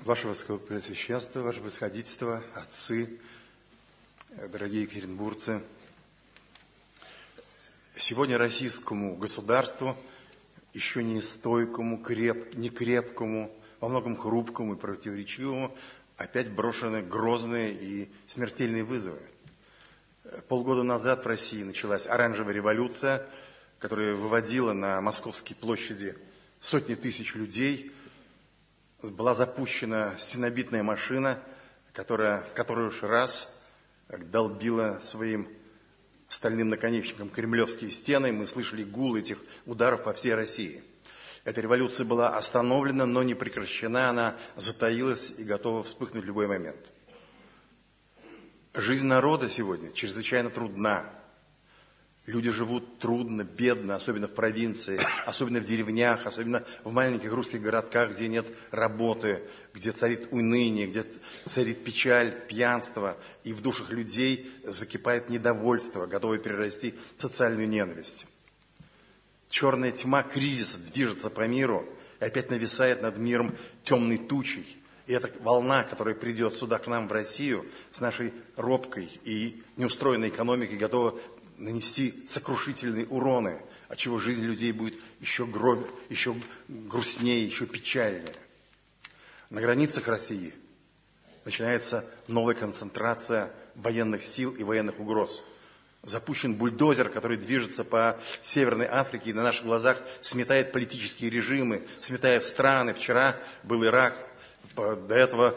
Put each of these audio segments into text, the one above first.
Ваше Высокопреосвященство, Ваше Превосходительство, отцы, дорогие екатеринбургцы, сегодня российскому государству, еще не стойкому, не крепкому, во многом хрупкому и противоречивому, опять брошены грозные и смертельные вызовы. Полгода назад в России началась оранжевая революция, которая выводила на московские площади сотни тысяч людей. Была запущена стенобитная машина, в которой уж раз долбила своим стальным наконечником кремлевские стены. Мы слышали гул этих ударов по всей России. Эта революция была остановлена, но не прекращена. Она затаилась и готова вспыхнуть в любой момент. Жизнь народа сегодня чрезвычайно трудна. Люди живут трудно, бедно, особенно в провинции, особенно в деревнях, особенно в маленьких русских городках, где нет работы, где царит уныние, где царит печаль, пьянство, и в душах людей закипает недовольство, готовое перерасти в социальную ненависть. Черная тьма кризиса движется по миру и опять нависает над миром темной тучей. И эта волна, которая придет сюда к нам в Россию, с нашей робкой и неустроенной экономикой, готова нанести сокрушительные уроны, отчего жизнь людей будет еще грустнее, еще печальнее. На границах России начинается новая концентрация военных сил и военных угроз. Запущен бульдозер, который движется по Северной Африке и на наших глазах сметает политические режимы, сметает страны. Вчера был Ирак, до этого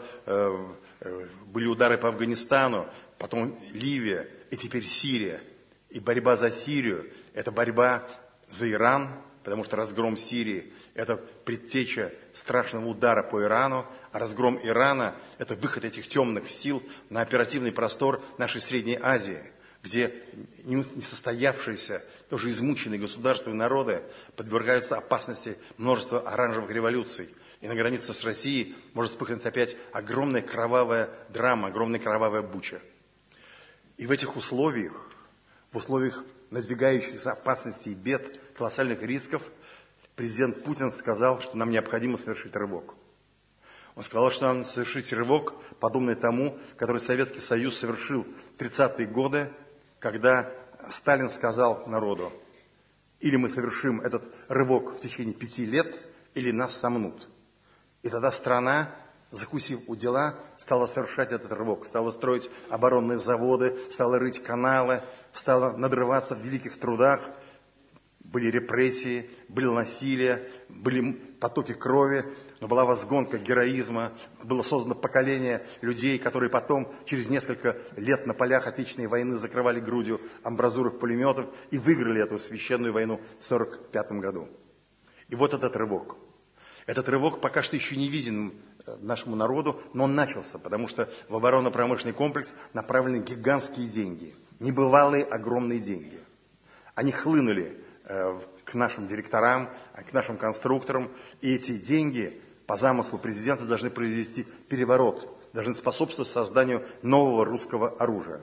были удары по Афганистану, потом Ливия и теперь Сирия. И борьба за Сирию – это борьба за Иран, потому что разгром Сирии – это предтеча страшного удара по Ирану, а разгром Ирана – это выход этих темных сил на оперативный простор нашей Средней Азии, где несостоявшиеся, тоже измученные государства и народы подвергаются опасности множества оранжевых революций. И на границе с Россией может вспыхнуть опять огромная кровавая драма, огромная кровавая буча. И в этих условиях, в условиях надвигающихся опасностей и бед, колоссальных рисков, президент Путин сказал, что нам необходимо совершить рывок. Он сказал, что нам совершить рывок, подобный тому, который Советский Союз совершил в 30-е годы, когда Сталин сказал народу: или мы совершим этот рывок в течение 5 лет, или нас сомнут. И тогда страна, закусив у дела, стала совершать этот рывок, стала строить оборонные заводы, стала рыть каналы, стала надрываться в великих трудах. Были репрессии, было насилие, были потоки крови, но была возгонка героизма, было создано поколение людей, которые потом, через несколько лет на полях Отечественной войны закрывали грудью амбразуров пулеметов и выиграли эту священную войну в 1945 году. И вот этот рывок. Этот рывок пока что еще не виден нашему народу, но он начался, потому что в оборонно-промышленный комплекс направлены гигантские деньги, небывалые огромные деньги. Они хлынули к нашим директорам, к нашим конструкторам, и эти деньги по замыслу президента должны произвести переворот, должны способствовать созданию нового русского оружия.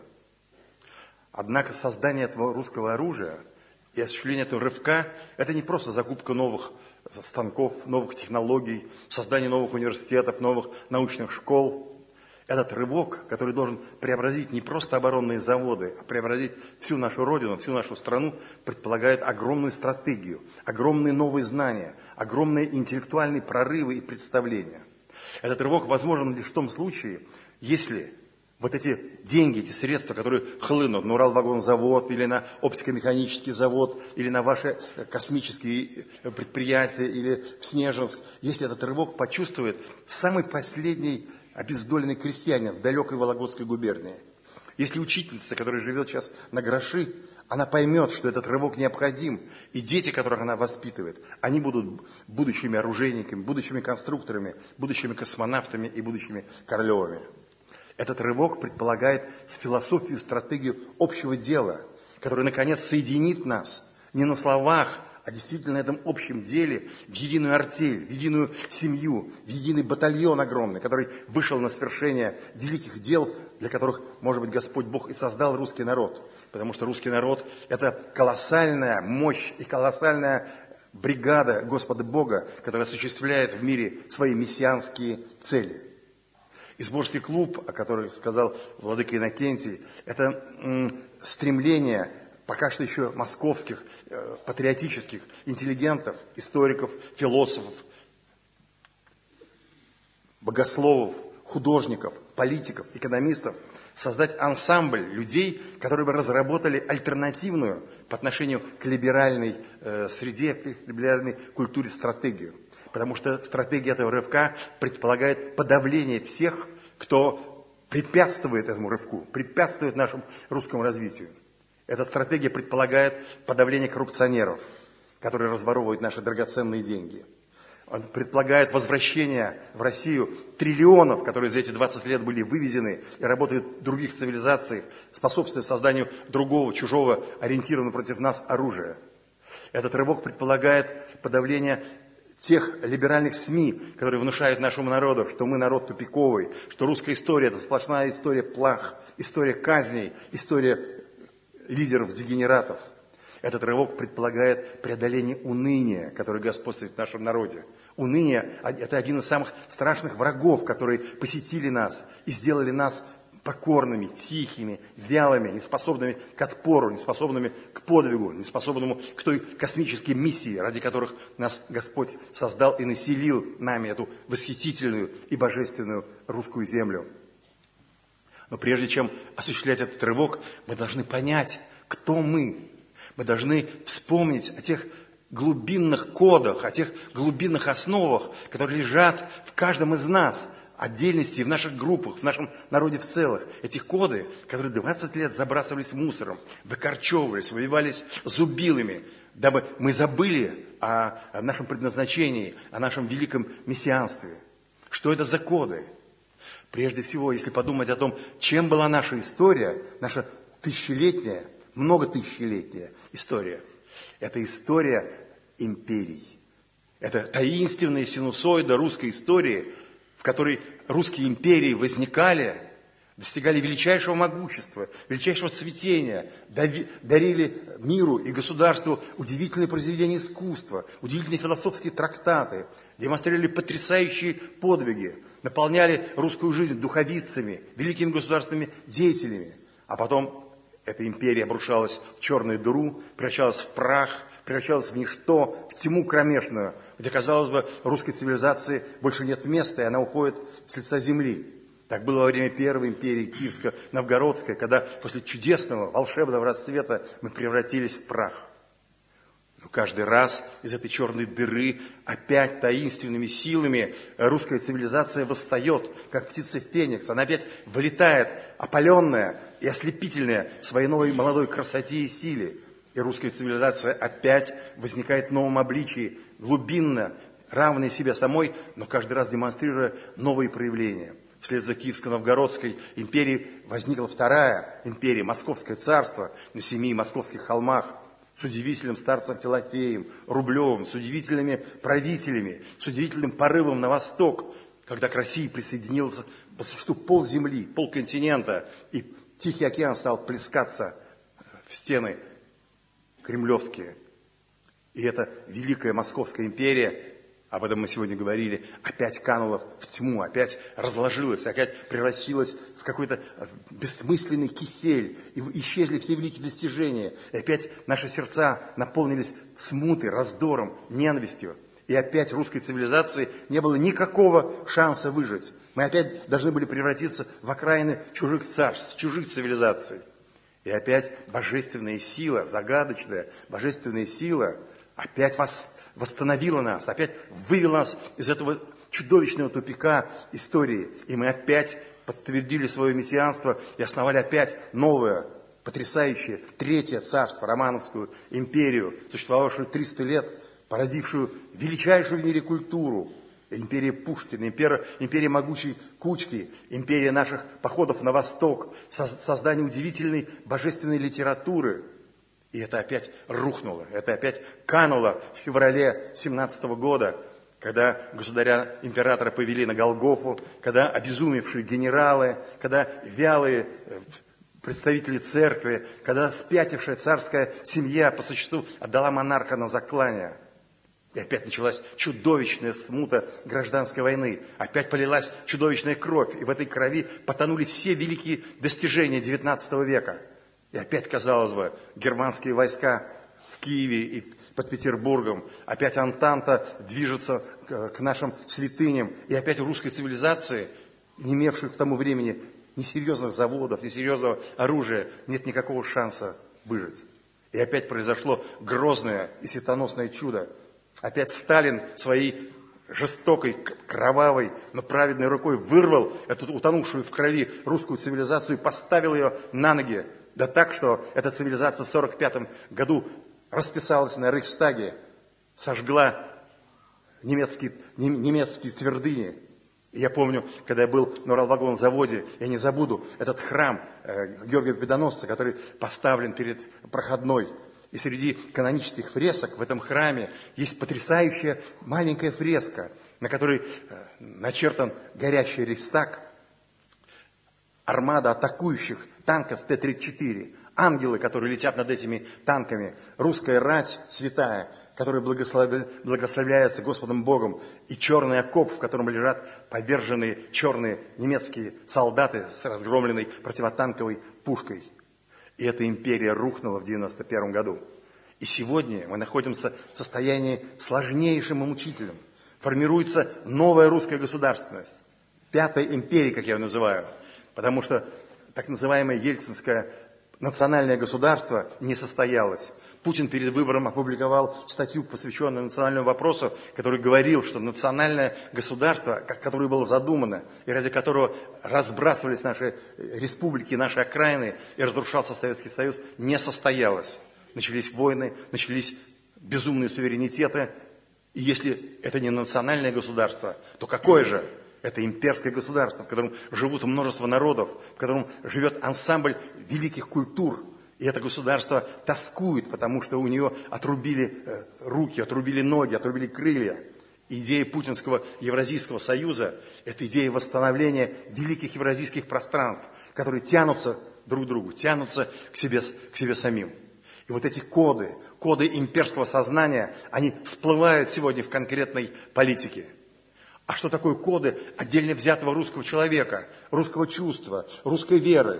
Однако создание этого русского оружия и осуществление этого рывка – это не просто закупка новых станков, новых технологий, создание новых университетов, новых научных школ. Этот рывок, который должен преобразить не просто оборонные заводы, а преобразить всю нашу родину, всю нашу страну, предполагает огромную стратегию, огромные новые знания, огромные интеллектуальные прорывы и представления. Этот рывок возможен лишь в том случае, если вот эти деньги, эти средства, которые хлынут на Уралвагонзавод или на оптико-механический завод, или на ваши космические предприятия, или в Снежинск, если этот рывок почувствует самый последний обездоленный крестьянин в далекой Вологодской губернии. Если учительница, которая живет сейчас на гроши, она поймет, что этот рывок необходим, и дети, которых она воспитывает, они будут будущими оружейниками, будущими конструкторами, будущими космонавтами и будущими Королевыми. Этот рывок предполагает философию, стратегию общего дела, которая, наконец, соединит нас не на словах, а действительно на этом общем деле в единую артель, в единую семью, в единый батальон огромный, который вышел на свершение великих дел, для которых, может быть, Господь Бог и создал русский народ. Потому что русский народ – это колоссальная мощь и колоссальная бригада Господа Бога, которая осуществляет в мире свои мессианские цели. Изборский клуб, о котором сказал владыка Иннокентий, это стремление пока что еще московских, патриотических интеллигентов, историков, философов, богословов, художников, политиков, экономистов, создать ансамбль людей, которые бы разработали альтернативную по отношению к либеральной среде, к либеральной культуре стратегию. Потому что стратегия этого рывка предполагает подавление всех, кто препятствует этому рывку, препятствует нашему русскому развитию. Эта стратегия предполагает подавление коррупционеров, которые разворовывают наши драгоценные деньги. Он предполагает возвращение в Россию триллионов, которые за эти 20 лет были вывезены и работают в других цивилизациях, способствуя созданию другого, чужого, ориентированного против нас оружия. Этот рывок предполагает подавление тех либеральных СМИ, которые внушают нашему народу, что мы народ тупиковый, что русская история – это сплошная история плах, история казней, история лидеров-дегенератов. Этот рывок предполагает преодоление уныния, которое господствует в нашем народе. Уныние – это один из самых страшных врагов, которые посетили нас и сделали нас покорными, тихими, вялыми, неспособными к отпору, неспособными к подвигу, неспособными к той космической миссии, ради которых нас Господь создал и населил нами эту восхитительную и божественную русскую землю. Но прежде чем осуществлять этот рывок, мы должны понять, кто мы. Мы должны вспомнить о тех глубинных кодах, о тех глубинных основах, которые лежат в каждом из нас, отдельности, в наших группах, в нашем народе в целом. Эти коды, которые 20 лет забрасывались мусором, выкорчевывались, воевались зубилами, дабы мы забыли о нашем предназначении, о нашем великом мессианстве. Что это за коды? Прежде всего, если подумать о том, чем была наша история, наша тысячелетняя, многотысячелетняя история, это история империй. Это таинственная синусоида русской истории, в которой русские империи возникали, достигали величайшего могущества, величайшего цветения, дарили миру и государству удивительные произведения искусства, удивительные философские трактаты, демонстрировали потрясающие подвиги, наполняли русскую жизнь духовицами, великими государственными деятелями. А потом эта империя обрушалась в черную дыру, превращалась в прах, превращалась в ничто, в тьму кромешную, где, казалось бы, русской цивилизации больше нет места, и она уходит с лица земли. Так было во время Первой империи Киевско-Новгородской, когда после чудесного, волшебного расцвета мы превратились в прах. Но каждый раз из этой черной дыры опять таинственными силами русская цивилизация восстает, как птица Феникс. Она опять вылетает, опаленная и ослепительная в своей новой молодой красоте и силе. И русская цивилизация опять возникает в новом обличии, глубинно, равной себе самой, но каждый раз демонстрируя новые проявления. Вслед за Киевско-Новгородской империей возникла вторая империя, Московское царство на 7 московских холмах, с удивительным старцем Филофеем, Рублевым, с удивительными правителями, с удивительным порывом на восток, когда к России присоединился по существу полземли, полконтинента, и Тихий океан стал плескаться в стены кремлевские. И эта великая Московская империя, об этом мы сегодня говорили, опять канула в тьму, опять разложилась, опять превратилась в какой-то бессмысленный кисель, и исчезли все великие достижения, и опять наши сердца наполнились смутой, раздором, ненавистью, и опять русской цивилизации не было никакого шанса выжить. Мы опять должны были превратиться в окраины чужих царств, чужих цивилизаций. И опять божественная сила, загадочная божественная сила опять восстановила нас, опять вывела нас из этого чудовищного тупика истории. И мы опять подтвердили свое мессианство и основали опять новое, потрясающее, третье царство, Романовскую империю, существовавшую 300 лет, породившую величайшую в мире культуру. Империя Пушкина, империя могучей Кучки, империя наших походов на восток, создание удивительной божественной литературы. И это опять рухнуло, это опять кануло в феврале 17 года, когда государя-императора повели на Голгофу, когда обезумевшие генералы, когда вялые представители церкви, когда спятившая царская семья по существу отдала монарха на заклание. И опять началась чудовищная смута гражданской войны. Опять полилась чудовищная кровь. И в этой крови потонули все великие достижения XIX века. И опять, казалось бы, германские войска в Киеве и под Петербургом. Опять Антанта движется к нашим святыням. И опять у русской цивилизации, не имевшей к тому времени ни серьезных заводов, ни серьезного оружия, нет никакого шанса выжить. И опять произошло грозное и светоносное чудо. Опять Сталин своей жестокой, кровавой, но праведной рукой вырвал эту утонувшую в крови русскую цивилизацию и поставил ее на ноги. Да так, что эта цивилизация в 1945 году расписалась на Рейхстаге, сожгла немецкие твердыни. И я помню, когда я был на Уралвагонном заводе, я не забуду этот храм Георгия Победоносца, который поставлен перед проходной. И среди канонических фресок в этом храме есть потрясающая маленькая фреска, на которой начертан горящий Рейхстаг, армада атакующих танков Т-34, ангелы, которые летят над этими танками, русская рать святая, которая благословляется Господом Богом, и черный окоп, в котором лежат поверженные черные немецкие солдаты с разгромленной противотанковой пушкой. И эта империя рухнула в 1991 году. И сегодня мы находимся в состоянии сложнейшим и мучительным. Формируется новая русская государственность. Пятая империя, как я ее называю. Потому что так называемое ельцинское национальное государство не состоялось. Путин перед выбором опубликовал статью, посвященную национальному вопросу, который говорил, что национальное государство, которое было задумано, и ради которого разбрасывались наши республики, наши окраины, и разрушался Советский Союз, не состоялось. Начались войны, начались безумные суверенитеты. И если это не национальное государство, то какое же? Это имперское государство, в котором живут множество народов, в котором живет ансамбль великих культур. И это государство тоскует, потому что у нее отрубили руки, отрубили ноги, отрубили крылья. Идея Путинского Евразийского союза – это идея восстановления великих евразийских пространств, которые тянутся друг к другу, тянутся к себе самим. И вот эти коды имперского сознания, они всплывают сегодня в конкретной политике. А что такое коды отдельно взятого русского человека, русского чувства, русской веры?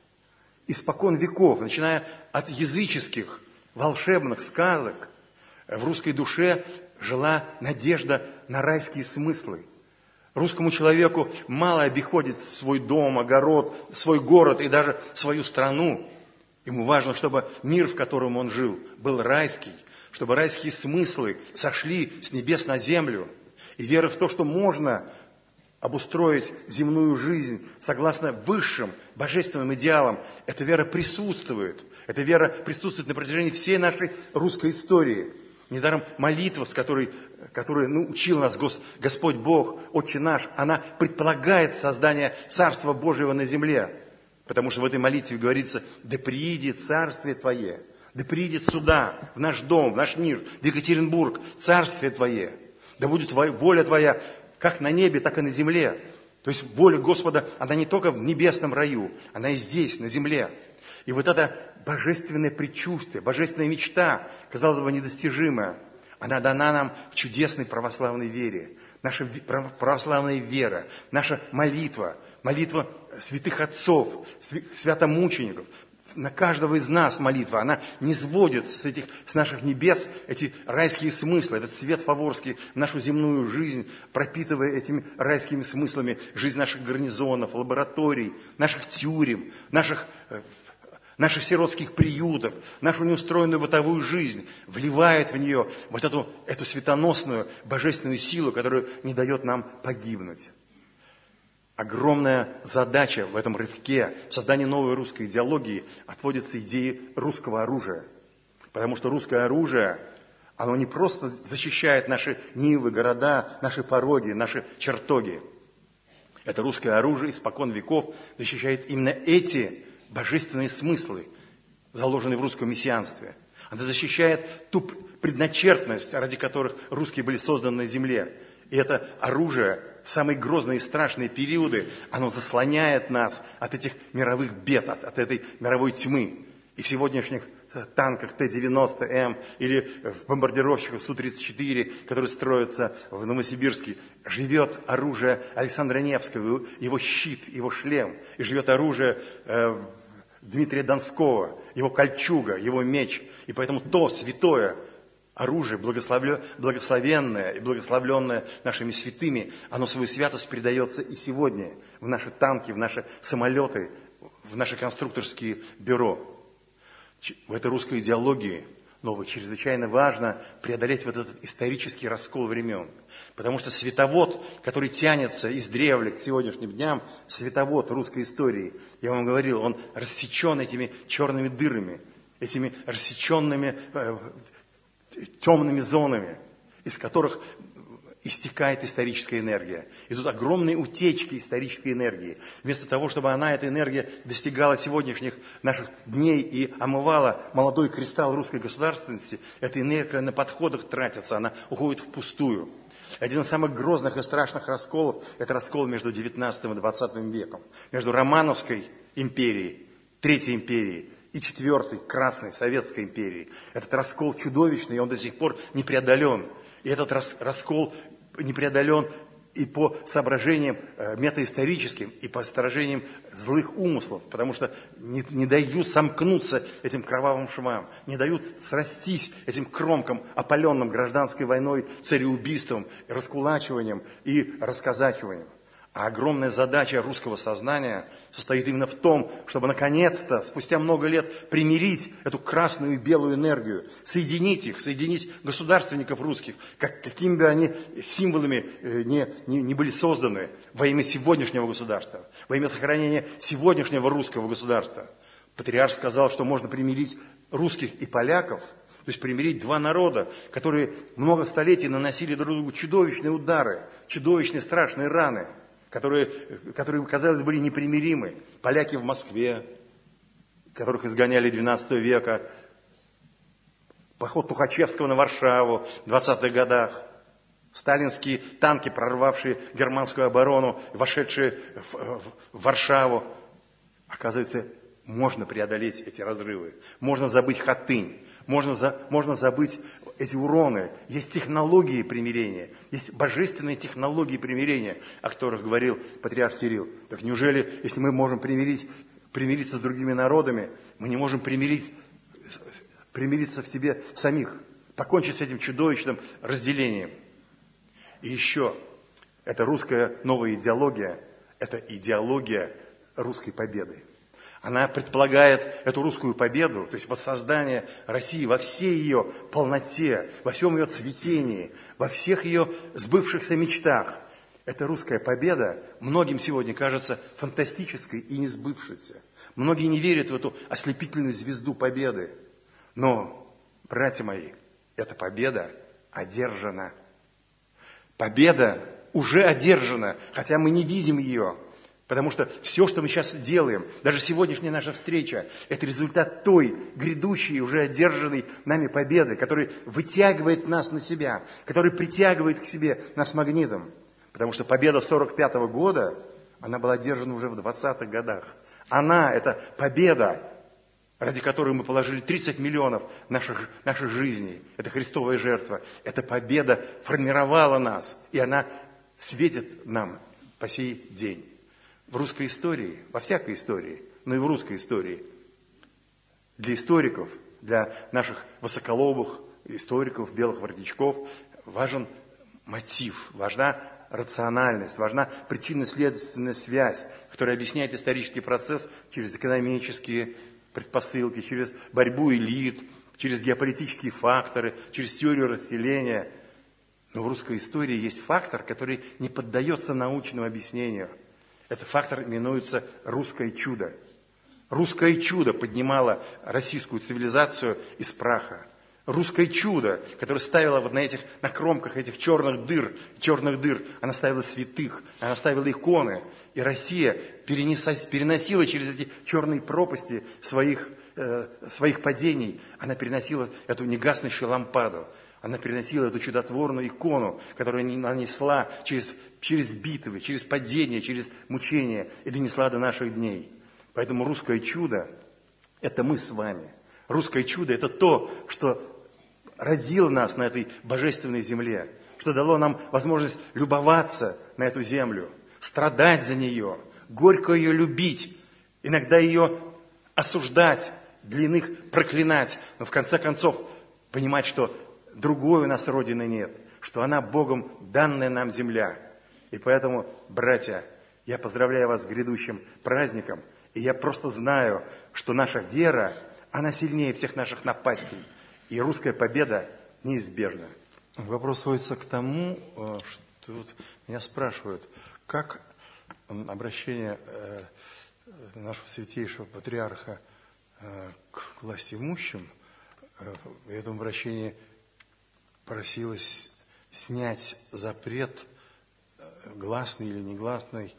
Испокон веков, начиная от языческих, волшебных сказок, в русской душе жила надежда на райские смыслы. Русскому человеку мало обиходить свой дом, огород, свой город и даже свою страну. Ему важно, чтобы мир, в котором он жил, был райский, чтобы райские смыслы сошли с небес на землю. И вера в то, что можно обустроить земную жизнь согласно высшим божественным идеалам, эта вера присутствует. Эта вера присутствует на протяжении всей нашей русской истории. Недаром молитва, с которой учил нас Господь Бог, Отче наш, она предполагает создание Царства Божьего на земле. Потому что в этой молитве говорится: «Да приидет Царствие Твое, да приидет сюда, в наш дом, в наш мир, в Екатеринбург, Царствие Твое, да будет воля Твоя как на небе, так и на земле». То есть воля Господа, она не только в небесном раю, она и здесь, на земле. И вот это божественное предчувствие, божественная мечта, казалось бы, недостижимая, она дана нам в чудесной православной вере. Наша православная вера, наша молитва, молитва святых отцов, святомучеников, на каждого из нас молитва, она не сводит с наших небес эти райские смыслы, этот свет фаворский в нашу земную жизнь, пропитывая этими райскими смыслами жизнь наших гарнизонов, лабораторий, наших тюрем, наших сиротских приютов, нашу неустроенную бытовую жизнь, вливает в нее вот эту светоносную божественную силу, которая не дает нам погибнуть. Огромная задача в этом рывке, в создании новой русской идеологии, отводится идее русского оружия. Потому что русское оружие, оно не просто защищает наши нивы, города, наши пороги, наши чертоги. Это русское оружие испокон веков защищает именно эти божественные смыслы, заложенные в русском мессианстве. Оно защищает ту предначертанность, ради которых русские были созданы на земле. И это оружие в самые грозные и страшные периоды, оно заслоняет нас от этих мировых бед, от этой мировой тьмы. И в сегодняшних танках Т-90М или в бомбардировщиках Су-34, которые строятся в Новосибирске, живет оружие Александра Невского, его щит, его шлем, и живет оружие Дмитрия Донского, его кольчуга, его меч. И поэтому то святое оружие, благословенное и благословленное нашими святыми, оно свою святость передается и сегодня в наши танки, в наши самолеты, в наши конструкторские бюро. В этой русской идеологии новой чрезвычайно важно преодолеть вот этот исторический раскол времен. Потому что световод, который тянется издревле к сегодняшним дням, световод русской истории, я вам говорил, он рассечен этими черными дырами, этими рассеченными темными зонами, из которых истекает историческая энергия. Идут огромные утечки исторической энергии. Вместо того, чтобы эта энергия достигала сегодняшних наших дней и омывала молодой кристалл русской государственности, эта энергия на подходах тратится, она уходит впустую. Один из самых грозных и страшных расколов – это раскол между 19 и 20 веком. Между Романовской империей, Третьей империей и Четвертой, Красной, Советской империей. Этот раскол чудовищный, и он до сих пор не преодолен. И этот раскол не преодолен и по соображениям метаисторическим, и по соображениям злых умыслов, потому что не дают сомкнуться этим кровавым швам, не дают срастись этим кромкам, опаленным гражданской войной, цареубийством, раскулачиванием и расказачиванием. А огромная задача русского сознания состоит именно в том, чтобы наконец-то, спустя много лет, примирить эту красную и белую энергию, соединить государственников русских, какими бы они символами не были созданы, во имя сегодняшнего государства, во имя сохранения сегодняшнего русского государства. Патриарх сказал, что можно примирить русских и поляков, то есть примирить два народа, которые много столетий наносили друг другу чудовищные удары, чудовищные страшные раны, которые, казалось, были непримиримы. Поляки в Москве, которых изгоняли 12 века, поход Тухачевского на Варшаву в 20-х годах, сталинские танки, прорвавшие германскую оборону, вошедшие в Варшаву. Оказывается, можно преодолеть эти разрывы, можно забыть Хатынь, можно забыть эти уроны. Есть технологии примирения, есть божественные технологии примирения, о которых говорил патриарх Кирилл. Так неужели, если мы можем примириться с другими народами, мы не можем примириться в себе самих, покончить с этим чудовищным разделением? И еще, эта русская новая идеология, это идеология русской победы. Она предполагает эту русскую победу, то есть воссоздание России во всей ее полноте, во всем ее цветении, во всех ее сбывшихся мечтах. Эта русская победа многим сегодня кажется фантастической и не сбывшейся. Многие не верят в эту ослепительную звезду победы. Но, братья мои, эта победа одержана. Победа уже одержана, хотя мы не видим ее. Потому что все, что мы сейчас делаем, даже сегодняшняя наша встреча, это результат той грядущей, уже одержанной нами победы, которая вытягивает нас на себя, которая притягивает к себе нас магнитом. Потому что победа 1945 года, она была одержана уже в 20-х годах. Она, это победа, ради которой мы положили 30 миллионов наших жизней. Это Христовая жертва. Эта победа формировала нас, и она светит нам по сей день. В русской истории, во всякой истории, но и в русской истории, для историков, для наших высоколобых историков, белых воротничков, важен мотив, важна рациональность, важна причинно-следственная связь, которая объясняет исторический процесс через экономические предпосылки, через борьбу элит, через геополитические факторы, через теорию расселения. Но в русской истории есть фактор, который не поддается научному объяснению. Этот фактор именуется русское чудо. Русское чудо поднимало российскую цивилизацию из праха. Русское чудо, которое ставило вот на кромках этих черных дыр, она ставила святых, она ставила иконы. И Россия переносила через эти черные пропасти своих падений, она переносила эту негаснущую лампаду. Она переносила эту чудотворную икону, которую она несла через битвы, через падения, через мучения и донесла до наших дней. Поэтому русское чудо – это мы с вами. Русское чудо – это то, что родило нас на этой божественной земле, что дало нам возможность любоваться на эту землю, страдать за нее, горько ее любить, иногда ее осуждать, для иных проклинать, но в конце концов понимать, что другой у нас Родины нет, что она Богом данная нам земля. И поэтому, братья, я поздравляю вас с грядущим праздником, и я просто знаю, что наша вера, она сильнее всех наших напастей, и русская победа неизбежна. Вопрос сводится к тому, что вот меня спрашивают, как обращение нашего святейшего патриарха к властимущим, в этом обращении просилось снять запрет, гласный или негласный,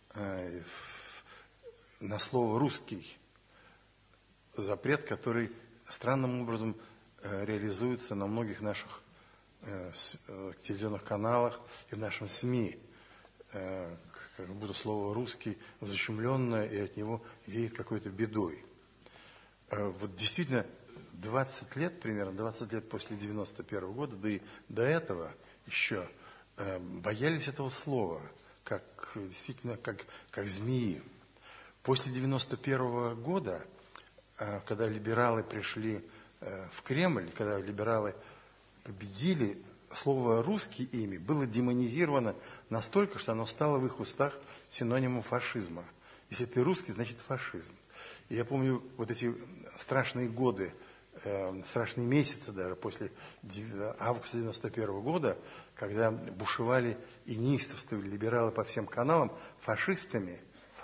на слово «русский». Запрет, который странным образом реализуется на многих наших телевизионных каналах и в нашем СМИ. Как будто слово «русский» защемленное, и от него веет какой-то бедой. Вот действительно, 20 лет, примерно 20 лет после 91 года, да и до этого еще, боялись этого слова, действительно, как змеи. После 91 года, когда либералы пришли в Кремль, когда либералы победили, слово «русский» ими было демонизировано настолько, что оно стало в их устах синонимом фашизма. Если ты русский, значит фашизм. И я помню вот эти страшные годы, страшные месяцы даже после августа 91 года, когда бушевали и неистовствовали либералы по всем каналам, фашистами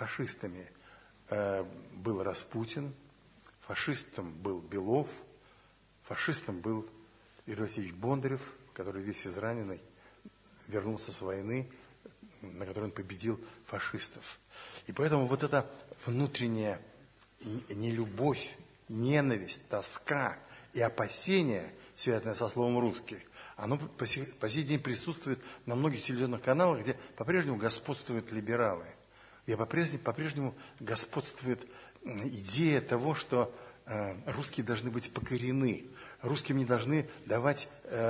был Распутин, фашистом был Белов, фашистом был Юрий Васильевич Бондарев, который весь израненный вернулся с войны, на которой он победил фашистов. И поэтому вот эта внутренняя нелюбовь, ненависть, тоска и опасения, связанные со словом «русский», оно по сей день присутствует на многих телевизионных каналах, где по-прежнему господствуют либералы, где по-прежнему господствует идея того, что русские должны быть покорены, русским не должны давать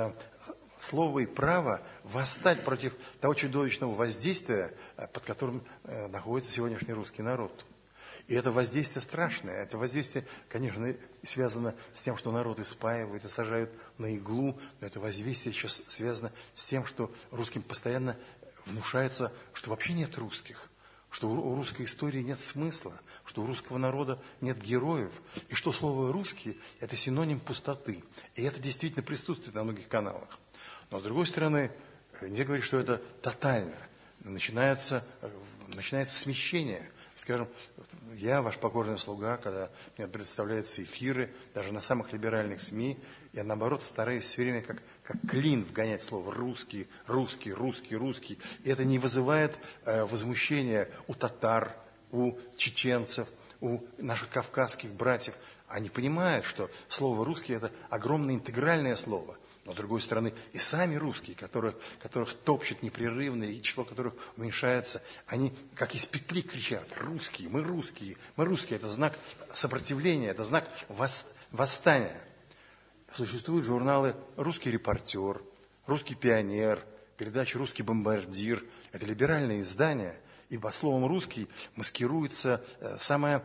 слово и право восстать против того чудовищного воздействия, под которым находится сегодняшний русский народ. И это воздействие страшное. Это воздействие, конечно, связано с тем, что народ испаивают и сажают на иглу. Но это воздействие еще связано с тем, что русским постоянно внушается, что вообще нет русских, что у русской истории нет смысла, что у русского народа нет героев, и что слово «русский» – это синоним пустоты. И это действительно присутствует на многих каналах. Но, с другой стороны, нельзя говорить, что это тотально. Начинается смещение. Скажем, я, ваш покорный слуга, когда мне представляются эфиры, даже на самых либеральных СМИ, я, наоборот, стараюсь все время как клин вгонять слово «русский», «русский», «русский», «русский». И это не вызывает возмущения у татар, у чеченцев, у наших кавказских братьев. Они понимают, что слово «русский» – это огромное интегральное слово. Но, с другой стороны, и сами русские, которых топчет непрерывно, и число которых уменьшается, они как из петли кричат: «Русские, мы русские, мы русские». Это знак сопротивления, это знак восстания. Существуют журналы «Русский репортер», «Русский пионер», передача «Русский бомбардир». Это либеральные издания, и по словам «русский» маскируется самая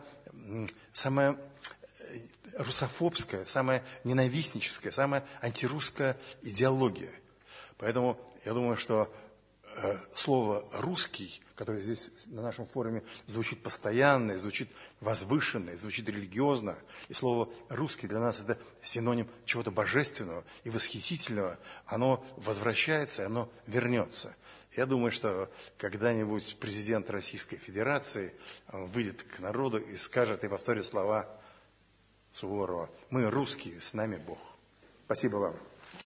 русофобская, самая ненавистническая, самая антирусская идеология. Поэтому я думаю, что слово «русский», которое здесь на нашем форуме звучит постоянно, звучит возвышенно, звучит религиозно, и слово «русский» для нас это синоним чего-то божественного и восхитительного, оно возвращается, оно вернется. Я думаю, что когда-нибудь президент Российской Федерации выйдет к народу и скажет, и повторит слова Суворова: «Мы русские, с нами Бог». Спасибо вам.